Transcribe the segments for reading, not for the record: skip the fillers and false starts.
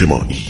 اجتماعی.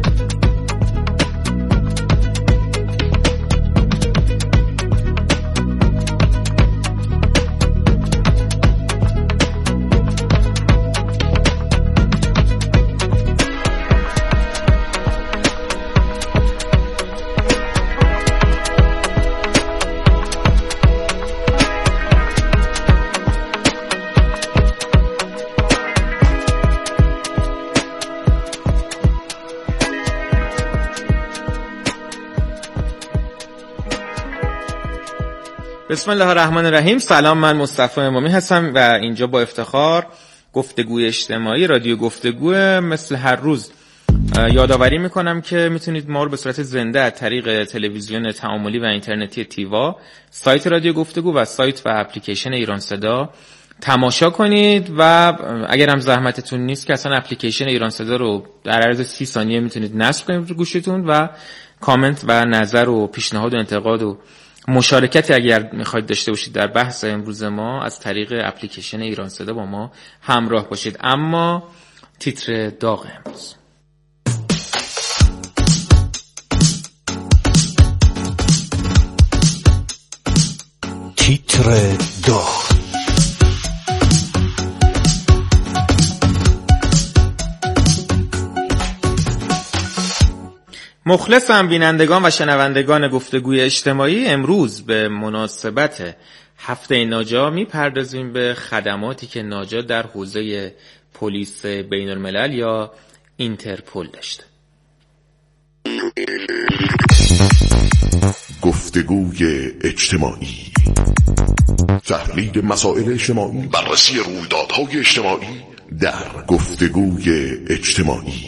بسم الله الرحمن الرحیم. سلام، من مصطفی امامی هستم و اینجا با افتخار گفتگوی اجتماعی رادیو گفتگو مثل هر روز یادآوری میکنم که میتونید ما رو به صورت زنده از طریق تلویزیون تعاملی و اینترنتی تیوا، سایت رادیو گفتگو و سایت و اپلیکیشن ایران صدا تماشا کنید و اگر هم زحمتتون نیست که اصلا اپلیکیشن ایران صدا رو در عرض 30 ثانیه میتونید نصب کنید رو گوشیتون و کامنت و نظر و پیشنهاد و انتقاد و مشارکتی اگر میخواید داشته باشید در بحث امروز ما از طریق اپلیکیشن ایران صدا با ما همراه باشید. اما تیتر داغ امروز. تیتر داغ. مخلصم بینندگان و شنوندگان گفتگوی اجتماعی. امروز به مناسبت هفته ناجا میپردازیم به خدماتی که ناجا در حوزه پلیس بین الملل یا اینترپل داشته. گفتگوی اجتماعی، تحلیل مسائل اجتماعی، بررسی رویدادهای اجتماعی در گفتگوی اجتماعی.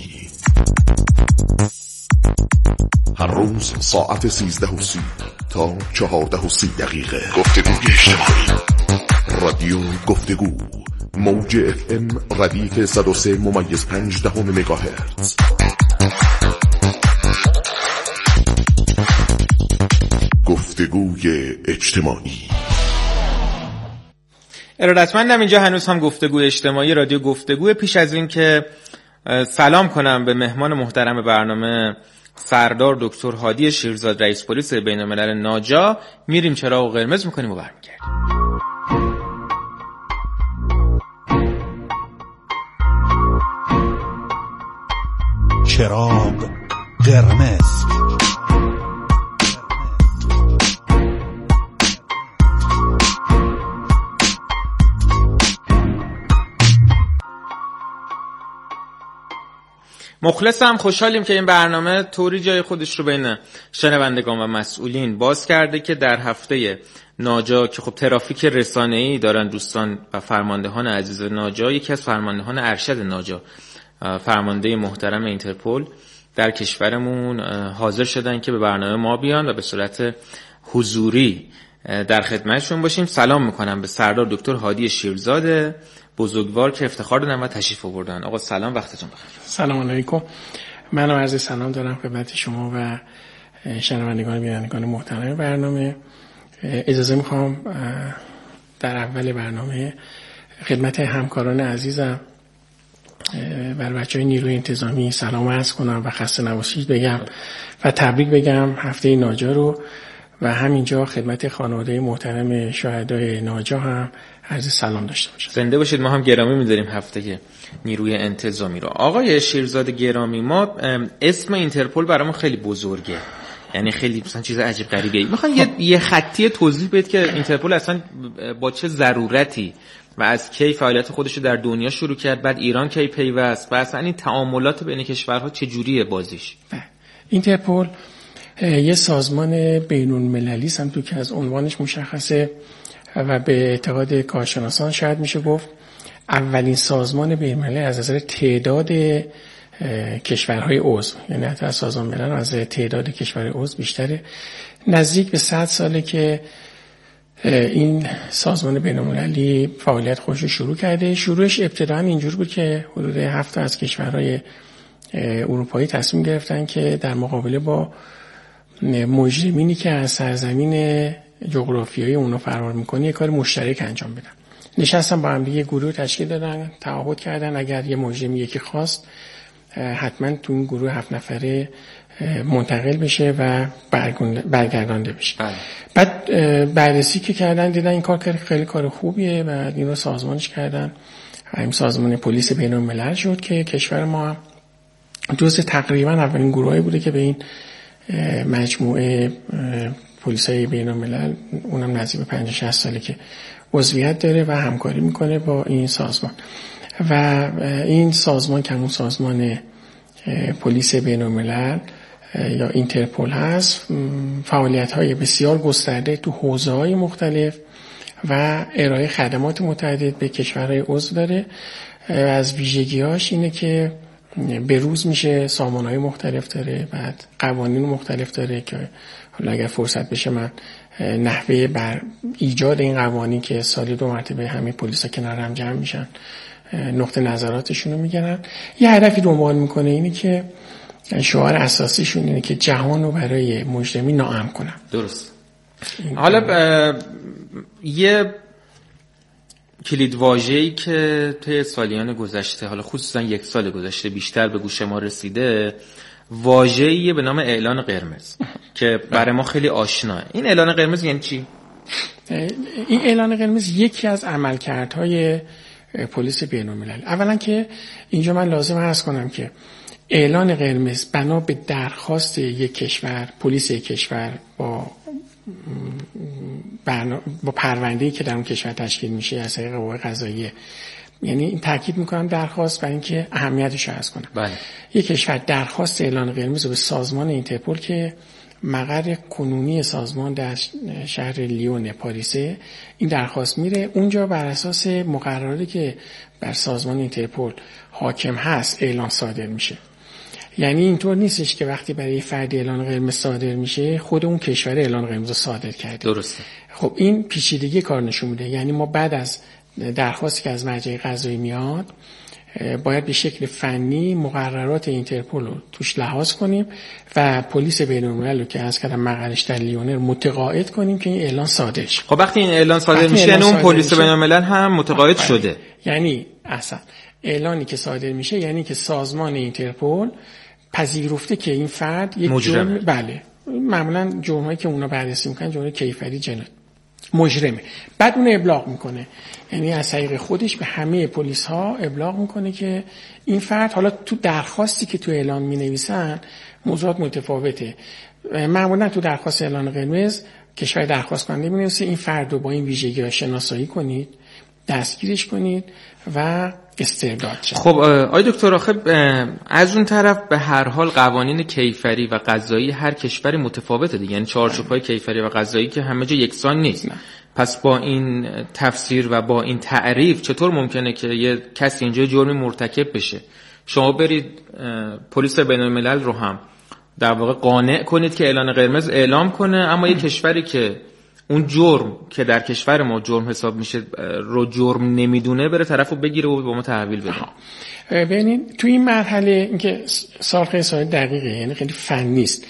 هر روز ساعت 13:30 تا 14:30 گفتگوی اجتماعی. رادیو گفتگو، موج FM ردیف 103.5 مگاهرتز. گفتگوی اجتماعی. ارادتمندم اینجا هنوز هم گفتگوی اجتماعی رادیو گفتگو. پیش از این که سلام کنم به مهمان محترم برنامه سردار دکتر هادی شیرزاد، رئیس پلیس بین الملل ناجا، میریم چراغ قرمز میکنیم و برمیگردیم. چراغ قرمز. مخلصم، خوشحالیم که این برنامه طوری جای خودش رو بین شنوندگان و مسئولین باز کرده که در هفته ناجا که خب ترافیک رسانه‌ای دارن دوستان و فرماندهان عزیز ناجا، یکی از فرماندهان ارشد ناجا، فرمانده محترم اینترپل در کشورمون حاضر شدن که به برنامه ما بیان و به صورت حضوری در خدمتشون باشیم. سلام میکنم به سردار دکتر هادی شیرزاد بزرگوار که افتخار دادن و تشریف آوردن. آقا سلام، وقتتون بخیر. سلام علیکم. منم عرض سلام دارم خدمت شما و شنوندگان و بینندگان محترم برنامه. اجازه میخوام در اول برنامه خدمت همکاران عزیزم بر بچهای نیروی انتظامی سلام عرض کنم و خسته نباشید بگم و تبریک بگم هفته ناجا رو، و همینجا خدمت خانواده محترم شهدای ناجا هم عرض سلام داشته باشم. زنده باشید. ما هم گرامی می‌داریم هفته نیروی انتظامی رو. آقای شیرزاد گرامی، ما اسم اینترپل برامون خیلی بزرگه، یعنی خیلی مثلا چیز عجیب غریبه. میخوان یه خطی توضیح بدید که اینترپل اصلا با چه ضرورتی و از کی فعالیت خودش رو در دنیا شروع کرد، بعد ایران کی پیوست و اصلا این تعاملات بین کشورها چه جوریه بازیش؟ اینترپل یه سازمان بین‌المللی است، همونطور که از عنوانش مشخصه و به اعتقاد کارشناسان شاید میشه گفت اولین سازمان بین‌المللی از نظر تعداد کشورهای عضو، یعنی حتی از سازمان ملل از تعداد کشورهای عضو بیشتره. نزدیک به 100 ساله که این سازمان بین‌المللی فعالیت خودش رو شروع کرده. شروعش ابتداً اینجور بود که حدود 7 از کشورهای اروپایی تصمیم گرفتن که در مقابله با مجرمینی که از سرزمین جغرافیایی اونو فرار میکنه یه کار مشترک انجام بدن. نشستن با هم دیگه گروه تشکیل دادن، تعهد کردن اگر یه مجرمی یکی خواست حتما تو این گروه 7 نفره منتقل بشه و برگردانده بشه. بعد بررسی که کردن دیدن این کار خیلی کار خوبیه و این رو سازمانش کردن. این سازمان پلیس بین‌الملل شد که کشور ما جزء تقریبا اولین گروهایی بوده که به این مجموعه پلیسای بین‌الملل، اونم نزدیک به 50-60 ساله که عضویت داره و همکاری میکنه با این سازمان. و این سازمان که همون سازمان پلیس بین‌الملل یا اینترپل هست، فعالیت‌های بسیار گسترده تو حوزه‌های مختلف و ارائه خدمات متعدد به کشورهای عضو داره. از ویژگی‌هاش اینه که به روز میشه سامانه‌های مختلف داره، بعد قوانین مختلف داره که حالا اگر فرصت بشه من نحوه بر ایجاد این قوانین که سالی 2 مرتبه همه پلیسا کنار هم جمع میشن نقطه نظراتشون رو میگن، یه هدفی دنبال میکنه، اینی که شعار اساسیشون اینه که جهان رو برای مجرمین ناامن کنن. درست. حالا یه کلید واژه‌ای که طی سالیان گذشته، حالا خصوصا 1 سال گذشته بیشتر به گوش ما رسیده، واژه‌ای به نام اعلان قرمز که برای ما خیلی آشناه. این اعلان قرمز یعنی چی؟ این اعلان قرمز یکی از عملکردهای پلیس بین‌الملل. اولا که اینجا من لازم عرض کنم که اعلان قرمز بنا به درخواست یک کشور، پلیس یک کشور با پرونده‌ای که در اون کشور تشکیل میشه از طریق قوه قضاییه، یعنی این تاکید میکنم درخواست برای اینکه اهمیتش رو عرض کنم. بله. یک کشور درخواست اعلان قرمز رو به سازمان اینترپل که مقر کنونی سازمان در شهر لیون پاریسه، این درخواست میره اونجا، بر اساس مقرراتی که بر سازمان اینترپل حاکم هست اعلان صادر میشه. یعنی اینطور نیستش که وقتی برای فردی اعلان قرمز صادر میشه خود اون کشور اعلان قرمز رو صادر کرده. درسته. خب این پیچیدگی کار نشون میده. یعنی ما بعد از درخواستی که از مرجع قضایی میاد باید به شکل فنی مقررات اینترپل رو توش لحاظ کنیم و پلیس بین‌الملل رو که از کردم مقرش در لیونر متقاعد کنیم که این اعلان صادر شه. خب وقتی این اعلان صادر میشه یعنی اون پلیس بین‌الملل هم متقاعد شده. یعنی اصلا اعلانی که صادر میشه یعنی که سازمان اینترپل پذیرفته که این فرد یک جرم، بله، معمولا جرمایی که اونا بررسی میکنن جرم کیفری جنایت، مجرمه. بعد اون ابلاغ میکنه، یعنی از طریق خودش به همه پلیس ها ابلاغ میکنه که این فرد، حالا تو درخواستی که تو اعلان مینویسن موضوعات متفاوته. معمولا تو درخواست اعلان قرمز کشور درخواست کننده مینویسه این فرد رو با این ویژگی‌ها شناسایی کنید، دستگیرش کنید و استرداد شد. خب آقای دکتر، آخه از اون طرف به هر حال قوانین کیفری و قضایی هر کشوری متفاوته دیگه، یعنی چارچوب‌های کیفری و قضایی که همه جا یکسان نیست. پس با این تفسیر و با این تعریف چطور ممکنه که یه کسی اینجا جرمی مرتکب بشه شما برید پلیس بین‌الملل رو هم در واقع قانع کنید که اعلان قرمز اعلام کنه، اما یه کشوری که اون جرم که در کشور ما جرم حساب میشه رو جرم نمیدونه بره طرفو بگیره و به ما تحویل بده؟ ببینید تو این مرحله اینکه سال خیلی دقیقه، یعنی خیلی فنی است.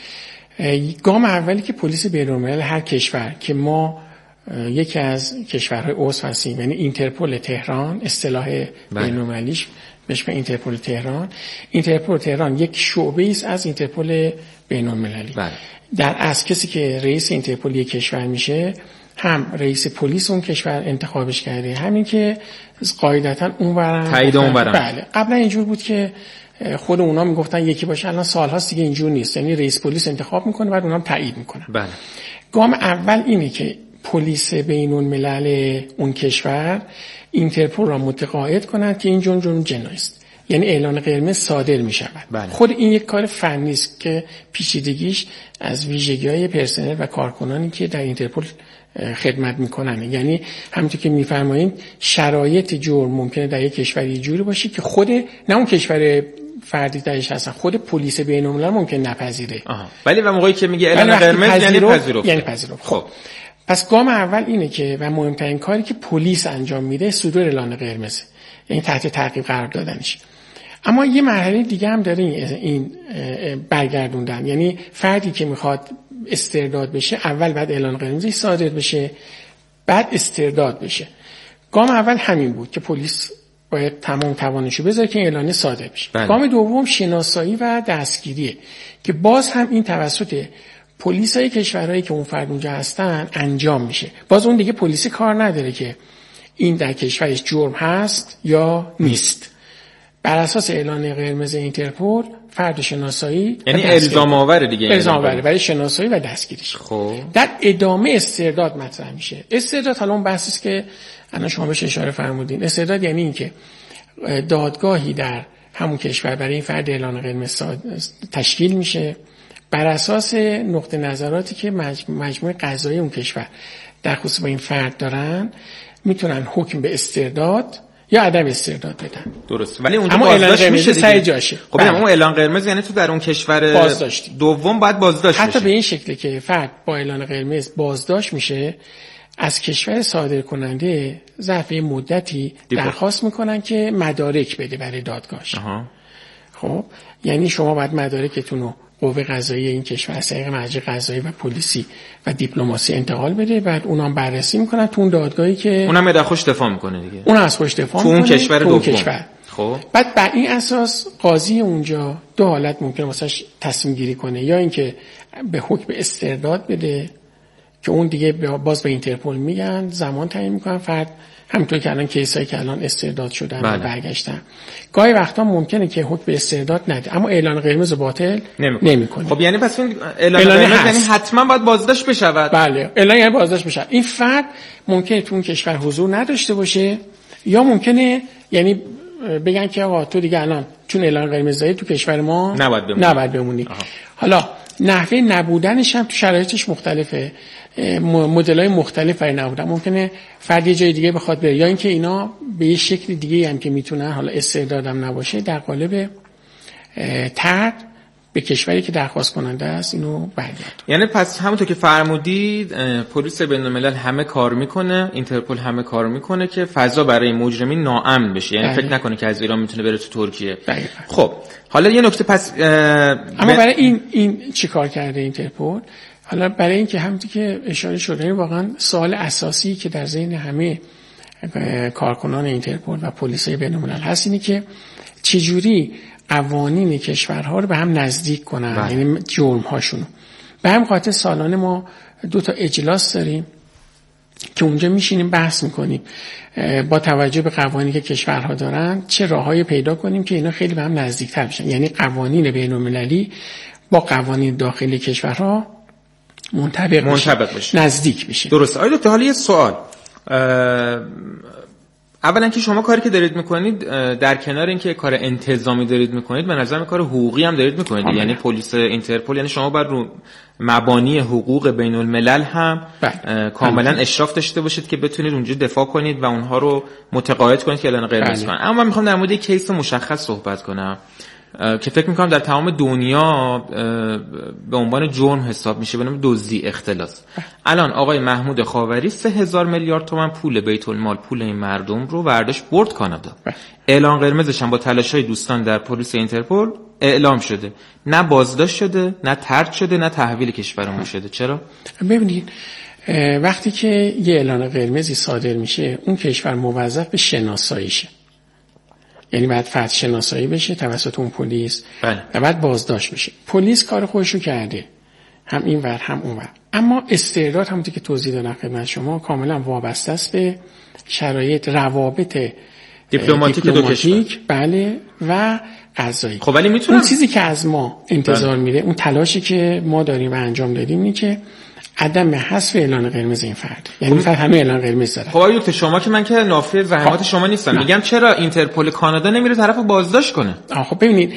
گام اولی که پلیس بین‌الملل هر کشور که ما یکی از کشورهای عضو هستیم، یعنی اینترپل تهران، اصطلاح بین‌المللیش بهش به اینترپل تهران. اینترپل تهران یک شعبه است از اینترپل بین‌المللی. در از کسی که رئیس اینترپل یک کشور میشه، هم رئیس پلیس اون کشور انتخابش کرده، همین که قاعدتاً اونورن تایید اونورن. بله، قبلا اینجور بود که خود اونا میگفتن یکی باشه، الان سال‌هاست دیگه اینجور نیست، یعنی رئیس پلیس انتخاب میکنه بعد اونام تایید میکنن. بله. گام اول اینه که پلیس بین‌الملل اون کشور اینترپل را متقاعد کنند که این جرم جنایی است، یعنی اعلان قرمز صادر می شود. بله. خود این یک کار فنی است که پیچیدگیش از ویژگی‌های پرسنل و کارکنانی که در اینترپل خدمت میکنن، یعنی همونطور که میفرمایید شرایط جرم ممکنه در یک کشوری جوری باشه که خود نه اون کشور فردی درش هستن، خود پلیس بین‌الملل ممکن نپذیره. ولی و موقعی که میگه اعلان قرمز یعنی پذیرفت. خب پس گام اول اینه که و مهمترین کاری که پلیس انجام میده صدور اعلان قرمز، یعنی تحت تعقیب قرار دادنش. اما یه مرحله دیگه هم داره این برگردوندن، یعنی فردی که میخواد استرداد بشه اول بعد اعلان قرمزی صادر بشه بعد استرداد بشه. گام اول همین بود که پلیس باید تمام توانشو بذاره که اعلانیه صادر بشه. بله. گام دوم شناسایی و دستگیریه که باز هم این توسط پلیسای کشورهایی که اون فرد اونجا هستن انجام میشه. باز اون دیگه پلیسی کار نداره که این در کشورش جرم هست یا نیست. بر اساس اعلان قرمز اینترپل فرد شناسایی یعنی الزام آوره دیگه، الزام آوره برای شناسایی و دستگیریش. خب در ادامه استرداد مطرح میشه. استرداد حالا اون بحثی است که الان شما بهش اشاره فرمودین. استرداد یعنی این که دادگاهی در همون کشور برای این فرد اعلان قرمز تشکیل میشه بر اساس نقطه نظراتی که مجموعه قضایی اون کشور در خصوص با این فرد دارن، میتونن حکم به استرداد یا عدم استرداد بدن. درست. ولی اونجا اما بازداشت میشه سر جاشه. خب اون اعلان قرمز یعنی تو در اون کشور دوم باید بازداشت حتی بشه. به این شکلی که فرد با اعلان قرمز بازداشت میشه، از کشور صادر کننده ظرف مدتی درخواست میکنن که مدارک بده برای دادگاهش. خب یعنی شما باید مدارکتون رو قوه قضایی این کشور از طریق مرجع قضایی و پلیسی و دیپلماسی انتقال بده، بعد اونام بررسی میکنن تو اون دادگاهی که اونم از خوش دفاع میکنه دیگه. اون از خوش دفاع تو میکنه اون کشور تو دوم. کشور. خب بعد بر این اساس قاضی اونجا دو حالت ممکنه واسش تصمیم گیری کنه، یا اینکه به حکم استرداد بده که اون دیگه باز به اینترپل میگن، زمان تعیین میکنن فرد، همونطور که الان کیسایی که الان استرداد شدن و برگشتن. گاهی وقتا ممکنه که حکم به استرداد نده اما اعلان قرمز باطل نمیکنه. خب یعنی پس این اعلان قرمز یعنی حتما باید بازداشت بشود. بله، اعلان یعنی بازداشت بشه. این فرد ممکنه تو اون کشور حضور نداشته باشه، یا ممکنه یعنی بگن که آقا تو دیگه الان چون اعلان قرمز دادی تو کشور ما نباید بمونی. حالا نحوه نبودنش هم تو شرایطش مختلفه، مدل‌های مختلف برای نبودن. ممکنه فرد یه جای دیگه بخواد بره، یا اینکه اینا به یه شکل دیگه هم که میتونن، حالا استردادم نباشه، در قالب طرد به کشوری که درخواست کننده است اینو برگرد. یعنی پس همونطور که فرمودید پلیس بین‌الملل همه کار میکنه، اینترپل همه کار میکنه که فضا برای مجرمین ناامن بشه، یعنی فکر نکنه که از ایران میتونه بره تو ترکیه. خب حالا یه نکته پس اما برای این چی کار کرده اینترپل؟ حالا برای این که همونطور که اشاره شده واقعا سوال اساسی که در ذهن همه کارکنان اینترپل و پلیسای بین‌الملل هست اینه که چجوری قوانین کشورها رو به هم نزدیک کنن، یعنی جرم هاشون. به هم خاطر سالانه ما 2 اجلاس داریم که اونجا میشینیم بحث میکنیم با توجه به قوانینی که کشورها دارن چه راههایی پیدا کنیم که اینا خیلی به هم نزدیکتر بشن، یعنی قوانین بین‌المللی با قوانین داخلی کشورها منطبق بشه، نزدیک بشه. درسته. آیا دکتر، حالا یه سوال. اولا که شما کاری که دارید میکنید در کنار اینکه کار انتظامی دارید میکنید، به نظر من کار حقوقی هم دارید میکنید. یعنی پلیس اینترپل، یعنی شما باید رو مبانی حقوق بین الملل هم کاملا اشراف داشته باشید که بتونید اونجا دفاع کنید و اونها رو متقاعد کنید که اعلان قرمز کنن. اما من میخوام در مورد یک کیس مشخص صحبت کنم که فکر میکنم در تمام دنیا به عنوان جرم حساب میشه، به نام دزدی اختلاس. الان آقای محمود خاوری 3000 میلیارد تومان پول بیت المال، پول این مردم رو برداشت برد کانادا. اعلان قرمزش هم با تلاش‌های دوستان در پلیس اینترپل اعلام شده، نه بازداشت شده، نه طرد شده، نه تحویل کشورمون شده. چرا؟ ببینید وقتی که یه اعلان قرمزی صادر میشه، اون کشور موظف به شناساییشه، یعنی بعد فرد شناسایی بشه توسط اون پلیس و بعد بازداشت بشه. پلیس کار خودشو کرده، هم این ور هم اون ور. اما استرداد همونطور که توضیح دادم خدمت شما کاملا وابسته است به شرایط روابط دیپلماتیک دو کشور، بله، و قضایی. خب ولی میتونم اون چیزی که از ما انتظار میره، اون تلاشی که ما داریم و انجام دادیم اینه که عدم حذف اعلان قرمز این فرد، یعنی فرد همه اعلان قرمز داره. خب دکتر شما که من که نافی زحمات شما نیستم، میگم چرا اینترپل کانادا نمیره طرفو بازداشت کنه؟ خب ببینید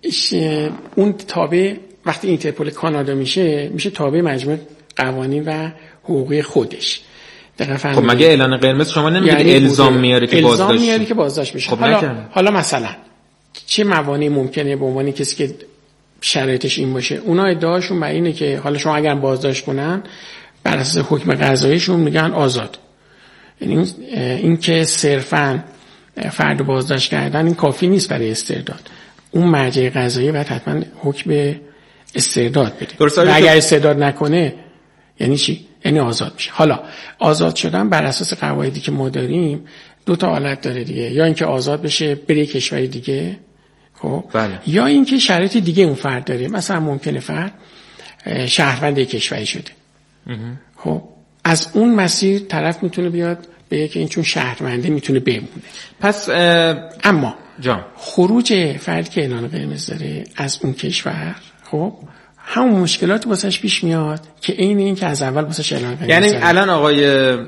اون تابع، وقتی اینترپل کانادا میشه تابع مجموعه قوانین و حقوقی خودش. خب مگه اعلان قرمز شما نمیگید یعنی الزام میاره که بازداشت الزام میاره که بازداشت بشه؟ خب حالا مثلا چه موانعی ممکنه به عنوان کسی که شرایطش این باشه؟ اونا ادعاشون بر اینه که حالا شما اگر بازداشت کنن بر اساس حکم قضاییشون میگن آزاد، یعنی این که صرفاً فرد بازداشت کردن این کافی نیست برای استرداد. اون مرجع قضایی باید حتما حکم استرداد بده. اگر استرداد نکنه یعنی چی؟ یعنی آزاد میشه. حالا آزاد شدن بر اساس قواعدی که ما داریم دو تا حالت داره دیگه، یا اینکه آزاد بشه بره کشوری دیگه، خب بله. یا اینکه شرایط دیگه اون فرد داره. مثلا ممکنه فرد شهروند کشوری شده، خب از اون مسیر طرف میتونه بیاد بگه که این چون شهرونده میتونه بمونه. پس اما جان خروج فردی که اعلان قرمز داره از اون کشور، خب همون مشکلات واسش پیش میاد که عین این که از اول واسش اعلان قرمز یعنی داره. الان آقای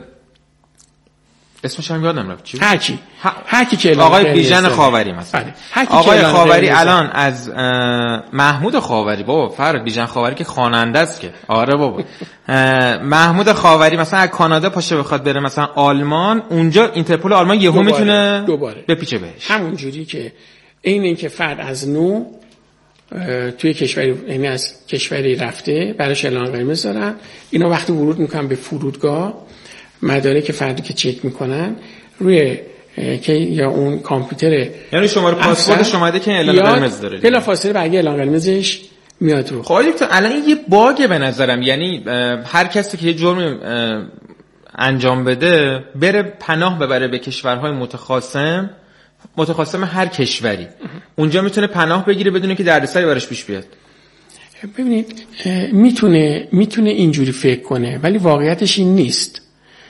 اسمش هم یادم رفت چی بود؟ هر کی که آقای بیژن خاوری مثلا. آقای خاوری الان از محمود خاوری، بابا فرق بیژن خاوری که خواننده است که، آره بابا محمود خاوری مثلا از کانادا پاشه بخواد بره مثلا آلمان، اونجا اینترپل آلمان یهو میتونه بپیچه بهش. همون جوری که این که فرد از نو توی کشوری، یعنی از کشوری رفته براش اعلان قرمز دارن، اینا وقتی ورود میکنن به فرودگاه مدارک فردی که چک میکنن روی که یا اون کامپیوتر، یعنی شماره پاسپورت اومده که اعلان قرمز داره، بلافاصله برای اعلان قرمزش میاد رو. خب تو الان این یه باگه به نظرم، یعنی هر کسی که یه جرم انجام بده بره پناه ببره به کشورهای متخاصم هر کشوری، اونجا میتونه پناه بگیره بدون که دردسری براش پیش بیاد. ببینید میتونه اینجوری فکر کنه، ولی واقعیتش این نیست.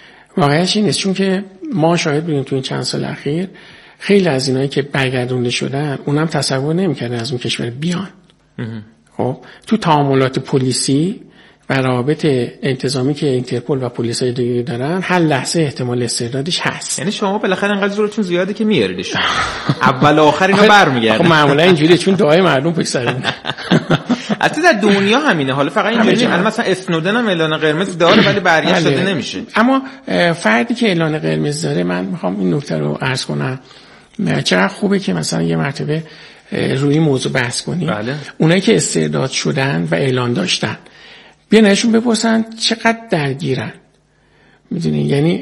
چون که ما شاهد بودیم تو این چند سال اخیر خیلی از اینایی که برگردونده شدن اونم تصور نمی‌کردن از اون کشور بیان. خب تو تعاملات پلیسی و روابط انتظامی که اینترپل و پلیسای دیگه دارن هر لحظه احتمال استردادش هست. یعنی شما بالاخره انقدر زورتون زیاده که میاریدشون اول و آخر اینا برمیگردن. معمولا اینجوریه چون دعای مردم پشت سرمون. البته در دنیا همینه، حالا فقط اینجوری الان مثلا اسنودن هم اعلان قرمز داره ولی برگشت داده نمیشه. اما فردی که اعلان قرمز داره، من میخوام این نکته رو عرض کنم، چقدر خوبه که مثلا یه مرتبه روی موضوع بحث کنیم. بله. اونایی که استرداد شدن و اعلان داشتن بیان ازشون بپرسن چقدر درگیرن، میدونی، یعنی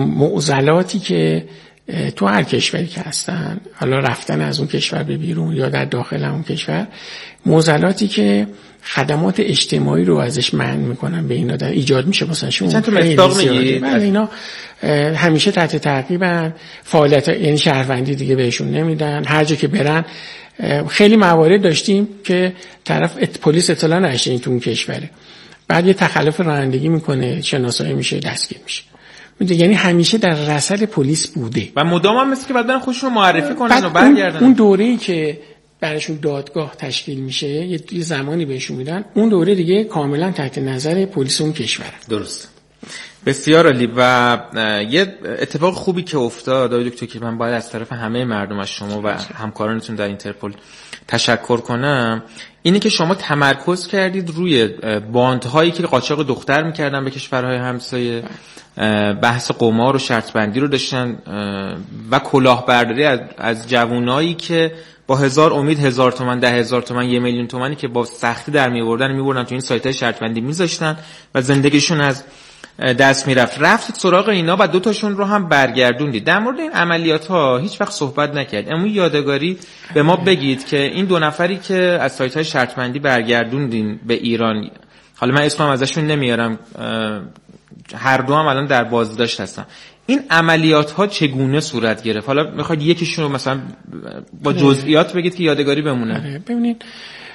معضلاتی که تو هر کشوری که هستن، حالا رفتن از اون کشور به بیرون یا در داخل اون کشور، معضلاتی که خدمات اجتماعی رو ازش منع میکنن به اینا در ایجاد میشه واسهشون. چند تا مصداق میگید؟ اینا همیشه تحت تعقیبن، فعالیت یعنی شهروندی دیگه بهشون نمیدن، هر جا که برن. خیلی موارد داشتیم که طرف پلیس اطلاع نداشته این تو اون کشوره، بعد یه تخلف رانندگی میکنه، شناسایی میشه، دستگیر میشه. یعنی همیشه در رصد پلیس بوده و مدام هم مثل که بعد برن خودشون معرفی کنن و برگردن. اون دوره‌ای که براشون دادگاه تشکیل میشه یه زمانی بهشون میدن، اون دوره دیگه کاملا تحت نظر پلیس اون کشوره. درست. بسیار عالی. و یه اتفاق خوبی که افتاد آقای دکتر که من باید از طرف همه مردم، از شما و همکارانتون در اینترپل تشکر کنم، اینه که شما تمرکز کردید روی باندهایی که قاچاق دختر میکردن به کشورهای همسایه، بحث قمار و شرط بندی رو داشتن و کلاهبرداری از جوانایی که با 1000 امید 1000 تومان 10,000 تومان 1,000,000 تومانی که با سختی در میبردن تو این سایت‌های شرط بندی میذاشتن و زندگیشون از دست رفتید سراغ اینا و 2 تاشون رو هم برگردوندید. در مورد این عملیات ها هیچ وقت صحبت نکرد. اما یادگاری به ما بگید که این 2 نفری که از سایت های شرط بندی برگردوندین به ایران، حالا من اسمم ازشون نمیارم، هر دو هم الان در بازداشت هستن، این عملیات ها چگونه صورت گرفت؟ حالا میخواید یکیشون رو مثلا با جزئیات بگید که یادگاری بمونه. ببینید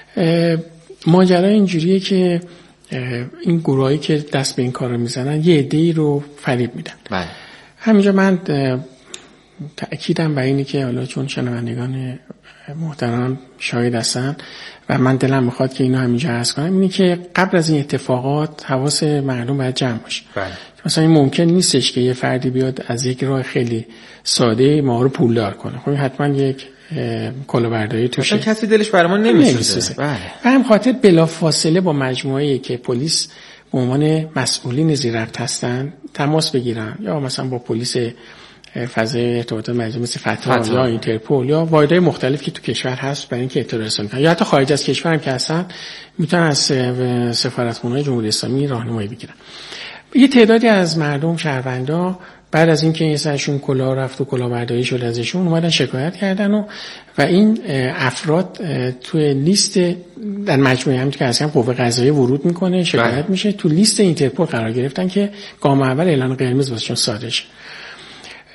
ماجرا اینجوریه که این گروهایی که دست به این کار رو میزنن یه عده‌ای رو فریب میدن. بله. همینجا من تأکیدم بر اینه که حالا چون شنوندگان محترم شاهد هستن و من دلم میخواد که اینو همینجا عرض کنم، اینه که قبل از این اتفاقات حواس مردم باید جمع باشه. بله. مثلا این ممکن نیستش که یه فردی بیاد از یک راه خیلی ساده ما رو پولدار کنه. خب حتما یک کلاهبرداری توشه، کسی دلش برای ما نمیسوزه. بله. به همین خاطر بلافاصله با مجموعه‌ای که پلیس به عنوان مسئولین زیر ربط هستن تماس بگیرن، یا مثلا با پلیس فضای ارتباطات مجازی مثل فتح یا اینترپل یا واحدهای مختلف که تو کشور هست برای اینکه اطلاع رسانی کنن، یا حتی خارج از کشور هم که هستن میتونن از سفارتخونه‌های جمهوری اسلامی راهنمایی بگیرن. یه تعدادی از مردم شهروندا بعد از اینکه یه سرشون کلاه رفت و کلاهبرداری شد ازشون اومدن شکایت کردن و این افراد توی لیست در مجموعه هم که اصلا قوه قضاییه ورود میکنه، شکایت میشه، تو لیست اینترپل قرار گرفتن که گام اول اعلان قرمز واسهشون صادر شه.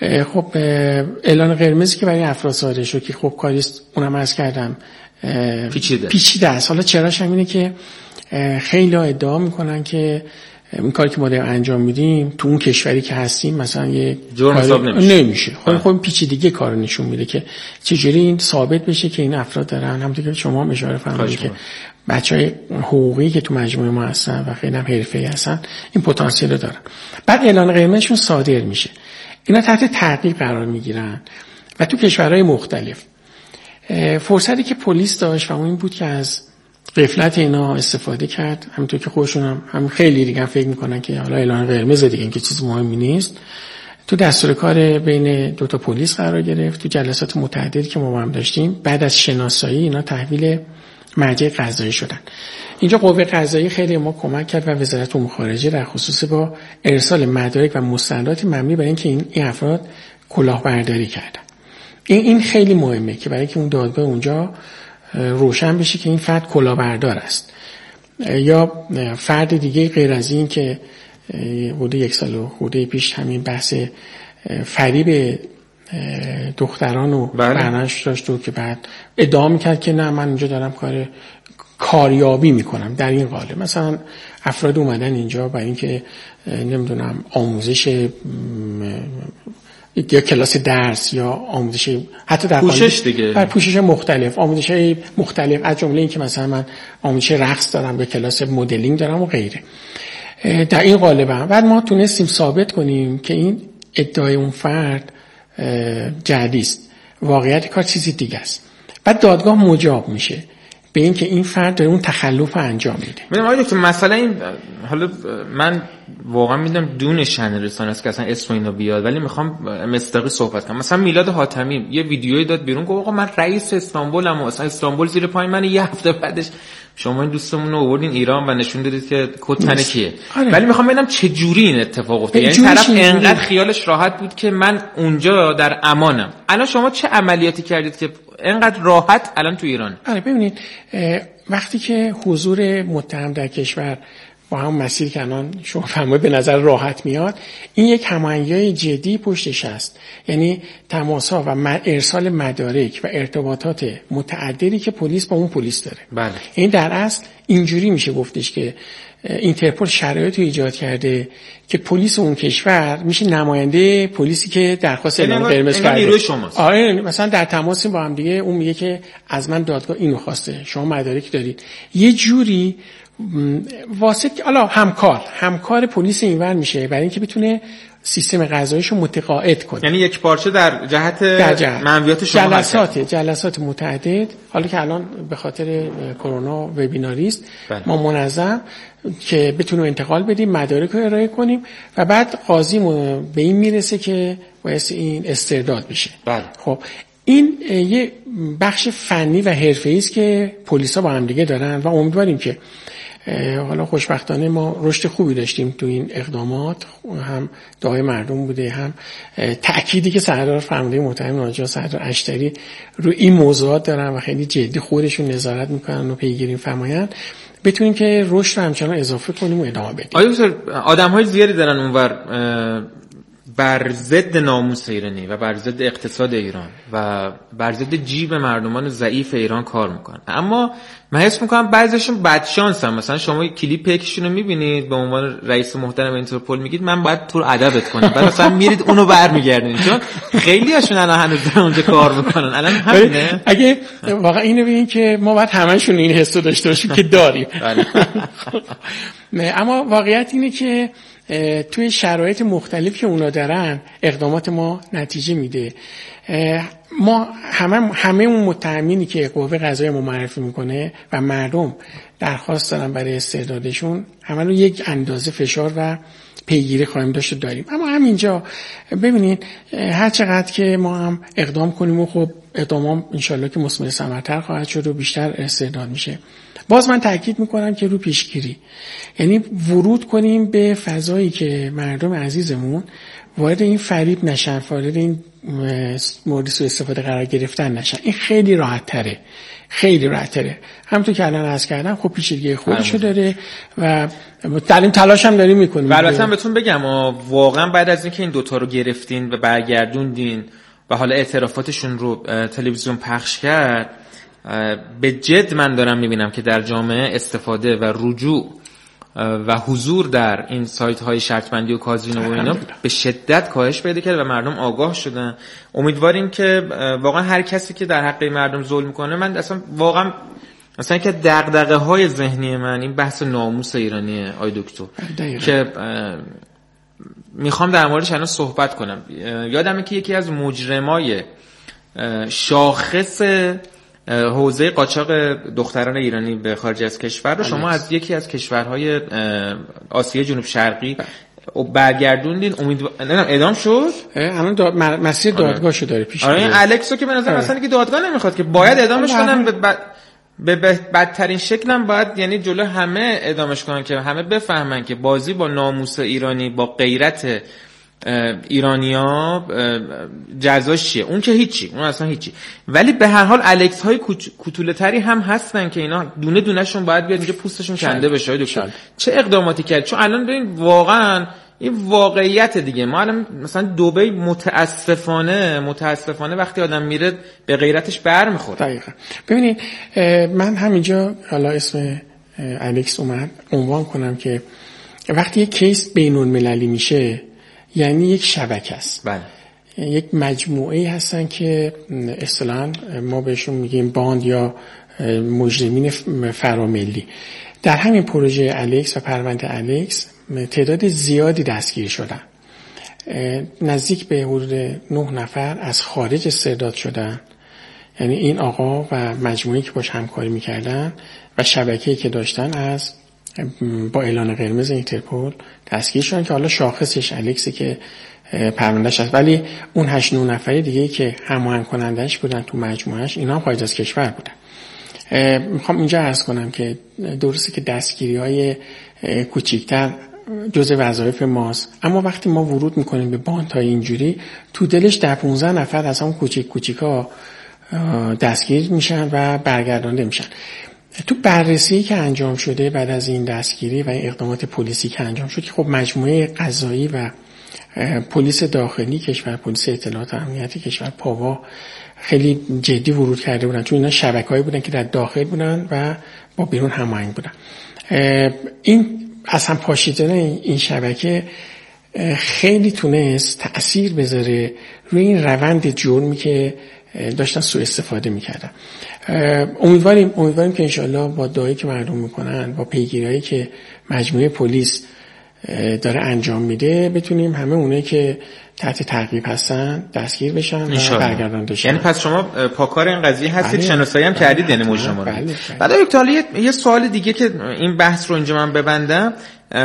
خب اعلان قرمزی که برای افراد صادر شد که خب کاریست اونم عرض کردم پیچیده است. حالا چراش هم اینه که خیلی ها ادعا میکنن که این کاری که ما داریم انجام میدیم تو اون کشوری که هستیم مثلا یه جرم حساب نمیشه. خب پیچیدگی کارو نشون میده که چجوری این ثابت بشه که این افراد دارن، همونطور که شما اشاره فرمودید که بچهای حقوقی که تو مجموعه ما هستن و خیلی هم حرفه‌ای هستن این پتانسیل رو دارن. بعد اعلان قرمزشون صادر میشه، اینا تحت تعقیب قرار میگیرن و تو کشورهای مختلف فرصتی که پلیس داشت و اون این بود که از غفلت اینا استفاده کرد. همونطور که خودشون هم خیلی دیگه فکر میکنن که حالا اعلان قرمز دیگه این که چیز مهمی نیست، تو دستور کار بین دو تا پلیس قرار گرفت. تو جلسات متعددی که ما هم داشتیم بعد از شناسایی اینا تحویل مرجع قضایی شدن. اینجا قوه قضایی خیلی ما کمک کرد و وزارت امور خارجه در خصوص با ارسال مدارک و مستندات مبنی بر اینکه این افراد کلاهبرداری کردن. این خیلی مهمه که برای اینکه اون دادگاه اونجا روشن بشه که این فرد کلاهبردار است یا فرد دیگه غیر از این که حدود 1 سال و خورده پیش همین بحث فریب دختران و برنامه‌اش داشت و که بعد ادعا میکرد که نه من اینجا دارم کاریابی میکنم. در این قالب مثلا افراد اومدن اینجا برای اینکه نمیدونم آموزش یا کلاس درس یا آموزش حتی در پوشش دیگه بر پوشش مختلف، آموزش مختلف از جمله این که مثلا من آموزش رقص دارم یا کلاس مدلینگ دارم و غیره. در این قالب بعد ما تونستیم ثابت کنیم که این ادعای اون فرد جعلی است، واقعیت کار چیزی دیگه است. بعد دادگاه مجاب میشه به این که این فرد داره اون تخلف انجام میده. میدونم آقای دکتر مثلا این حالا من واقعا میدونم دون شأن رسانه است که اصلا اسم اینو بیاد، ولی میخوام مصداقی صحبت کنم. مثلا میلاد حاتمی یه ویدیویی داد بیرون گفت آقا من رئیس استانبولم و اصلا استانبول زیر پای من. یه هفته بعدش شما این دوستمون رو آوردین ایران و نشون دادید که کد تن کیه. ولی میخوام ببینم چه جوری این اتفاق افتاد. یعنی طرف انقدر خیالش راحت بود که من اونجا در امانم. الان شما چه عملیاتی کردید که انقدر راحت الان تو ایران؟ آره ببینید وقتی که حضور متهم در کشور با هم مسیر که الان شما فرمایید به نظر راحت میاد، این یک هماهنگی جدی پشتش هست. یعنی تماس‌ها و ارسال مدارک و ارتباطات متعددی که پلیس با اون پلیس داره. بله. این در اصل اینجوری میشه گفتش که اینترپل شرایط رو ایجاد کرده که پلیس اون کشور میشه نماینده پلیسی که درخواست اعلام قرمز کرده. آره مثلا در تماسیم با هم دیگه، اون میگه که از من دادگاه اینو خواسته، شما مدارک دارید، یه جوری واسه حالا همکار پلیس اینور میشه برای اینکه بتونه سیستم قضاییشو متقاعد کنه. یعنی یک پارچه در جهت منویات شما جلسات متعدد. حالا که الان به خاطر کرونا وبیناری است ما منظم که بتونیم انتقال بدیم، مدارک رو ارائه کنیم و بعد قاضی به این میرسه که باید این استرداد بشه. بله. خب این یه بخش فنی و حرفه‌ای است که پلیسا با هم دیگه دارن و امیدواریم که حالا خوشبختانه ما رشد خوبی داشتیم تو این اقدامات، هم دعای مردم بوده، هم تأکیدی که سردار فرمانده محترم ناجی سردار اشتری رو این موضوعات دارن و خیلی جدی خودشون نظارت میکنن و پیگیری فرمایند، بتونیم که رشد رو همچنان اضافه کنیم و ادامه بدیم. آدم‌های زیادی دارن اونور بر ضد ناموس ایرانی و بر ضد اقتصاد ایران و بر ضد جیب مردمان ضعیف ایران کار میکنن، اما من حس میکنم بعضیشون بدشانسن. مثلا شما کلیپ یکیشون رو میبینید به عنوان رئیس محترم اینترپل میگید من باید تو رو ادبت کنم، بعد مثلا میرید اونو برمیگردید، چون خیلی هاشون الان هنوز اونجا کار میکنن. الان همینه. اگه واقعا اینو ببینید که ما باید همشون این حسو داشته باشیم که داریم. اما واقعیت اینه که توی شرایط مختلفی که اونا دارن اقدامات ما نتیجه میده. ما همه اون متهمینی که قوه قضاییه ما معرفی میکنه و مردم درخواست دارن برای استردادشون، همه رو یک اندازه فشار و پیگیری خواهیم داشت داریم. اما همینجا ببینید هر چقدر که ما هم اقدام کنیم و خب اقدامام انشالله که مثمر ثمرتر خواهد شد و بیشتر استرداد میشه. باز من تاکید میکنم که رو پیشگیری، یعنی ورود کنیم به فضایی که مردم عزیزمون وارد این فریب نشن، وارد این مورد سوء استفاده قرار گرفتن نشن. این خیلی راحت تره، خیلی راحت‌تره. همونطور که الان عرض کردم خب پیچیدگی خودشو داره و در این تلاش هم داریم میکنیم. و البته بهتون بگم واقعا بعد از اینکه این دوتا رو گرفتین و برگردوندین و حالا اعترافاتشون رو تلویزیون پخش کرد، به جد من دارم میبینم که در جامعه استفاده و رجوع و حضور در این سایت های شرط بندی و کازینو و اینا به شدت کاهش پیدا کرده و مردم آگاه شدن. امیدواریم که واقعا هر کسی که در حق مردم ظلم میکنه، من اصلا واقعا مثلا که دغدغه های ذهنی من این بحث ناموس ایرانیه آی دکتر که میخوام در موردش الان صحبت کنم. یادمه که یکی از مجرمای شاخص حوزه قاچاق دختران ایرانی به خارج از کشور رو شما از یکی از کشورهای آسیای جنوب شرقی برگردوندین. اعدام شد. الان مسیر دادگاهشو داره پیش میره. این الکسو که به نظر اصلا که دادگاه نمیخواد که باید اعدامش کنن، به بدترین شکلم باید یعنی جلو همه اعدامش کنن که همه بفهمن که بازی با ناموس ایرانی، با غیرت ایرانیا جزاش چیه. اون که هیچی، اون اصلا هیچی. ولی به هر حال الکس های کوتوله‌تری هم هستن که اینا دونه دونه شون باید بیاد اینجا پوستشون کنده بشه. دکتر چه اقداماتی کرد؟ چون الان ببین واقعا این واقعیت دیگه. ما الان مثلا دبی متاسفانه وقتی آدم میره به غیرتش برمیخوره. دقیقاً. ببینید من همینجا حالا اسم الکس اومد عنوان کنم که وقتی یک کیس بین‌المللی میشه یعنی یک شبکه است. بله. یک مجموعه هستن که اصطلاحاً ما بهشون میگیم باند یا مجرمین فراملی. در همین پروژه الکس و پرونده الکس تعداد زیادی دستگیر شدن. نزدیک به حدود 9 نفر از خارج استرداد شدن. یعنی این آقا و مجموعه‌ای که باش همکاری میکردن و شبکه‌ای که داشتن از با اعلان قرمز اینترپل دستگیر شدن که حالا شاخصش الکسی که پروندهش هست، ولی اون 8-9 نفری دیگه که هماهنگ کنندش بودن تو مجموعهش اینا هم خارج از کشور بودن. میخوام اینجا عرض کنم که درسته که دستگیری‌های کوچیک‌تر جزء وظایف ماست، اما وقتی ما ورود میکنیم به باندهای اینجوری تو دلش 10-15 نفر از همون کوچیک‌ها دستگیر میشن و برگردانده میشن. تو بررسی که انجام شده بعد از این دستگیری و این اقدامات پلیسی که انجام شد که خب مجموعه قضایی و پلیس داخلی کشور، پلیس اطلاعات و امنیت کشور پاوا خیلی جدی ورود کرده بودن، چون اینا شبکه‌ای بودن که در داخل بودن و با بیرون هماهنگ بودن. این اصلا پاشیدن این شبکه خیلی تونست تأثیر بذاره روی این روند جرمی که داشتن سوء استفاده میکردن. امیدواریم که انشالله با دعایی که مردم میکنن، با پیگیری‌هایی که مجموعه پلیس داره انجام میده، بتونیم همه اونایی که تحت تعقیب هستن دستگیر بشن و برگردانده شن. یعنی پس شما پاکار این قضیه هستید، شناسایی هم کردید یعنی مجرما رو. بعد یه سوال دیگه که این بحث رو اینجا من ببندم،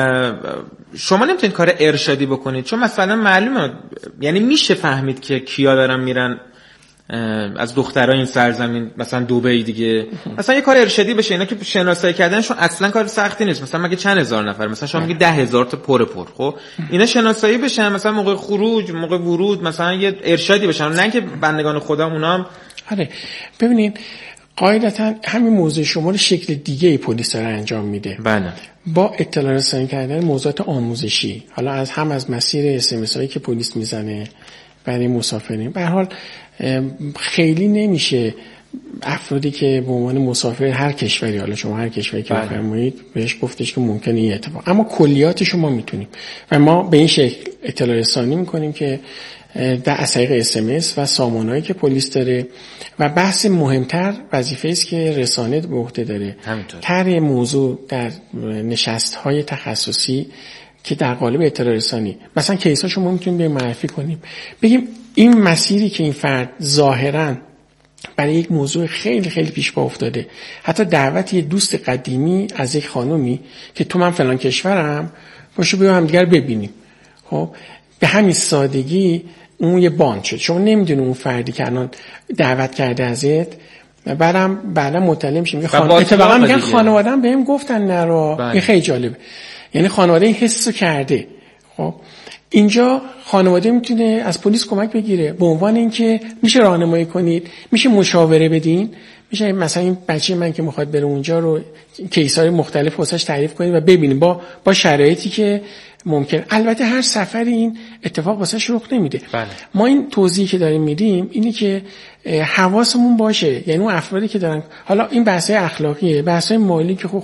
شما نمیتونید کار ارشادی بکنید؟ چون مثلا معلومه یعنی میشه فهمید که کیا دارن میرن از دخترای این سرزمین مثلا دبی دیگه، مثلا یه کار ارشادی بشه. اینا که شناسایی کردنشون اصلا کار سختی نیست. مثلا مگه چند هزار نفر، مثلا شما میگی 10,000 تا پر خب اینا شناسایی بشن، مثلا موقع خروج، موقع ورود مثلا یه ارشادی بشن، نه که بندگان خدا اونا هم. آره ببینید قاعدتا همین موضوع شما رو شکل دیگه پلیس داره انجام میده. بله. با اطلاع رسانی کردن موضوعات آموزشی، حالا از مسیر اس هایی که پلیس میزنه برای مسافرین. به هر حال خیلی نمیشه افرادی که به عنوان مسافر هر کشوری، حالا شما هر کشوری که بفرمایید بهش گفتش که ممکنه این اتفاق، اما کلیاتش رو ما میتونیم و ما به این شکل اطلاع رسانی میکنیم که در از طریق SMS و سامانهایی که پلیس داره. و بحث مهمتر وظیفه است که رسانه به عهده داره، طرح موضوع در نشست‌های تخصصی که در قالب اطلاع رسانی، مثلا کیساشو ما میتونیم به معرفی کنیم، بگیم این مسیری که این فرد ظاهراً برای یک موضوع خیلی خیلی پیش پا افتاده، حتی دعوت یه دوست قدیمی از یک خانومی که تو من فلان کشورم باشو بیا هم دیگر ببینیم. خب به همین سادگی اون یه باند شد. شما نمیدونی اون فردی که الان دعوت کرده ازت بعدم مطلع میشه میگه اتفاقا میگن خانواده‌ام بهم گفتن نرو. این خیلی جالبه، یعنی خانواده این حسو کرده. خب اینجا خانواده میتونه از پلیس کمک بگیره به عنوان اینکه میشه راهنمایی کنید، میشه مشاوره بدین، میشه مثلا این بچه من که میخواد بره اونجا رو کیس‌های مختلف واسش تعریف کنیم و ببینیم با شرایطی که ممکن. البته هر سفری این اتفاق واسش رخ نمیده. بله. ما این توضیحی که داریم میدیم اینی که حواسمون باشه، یعنی اون افرادی که دارن، حالا این بحث‌های اخلاقیه، بحث‌های مالی که خب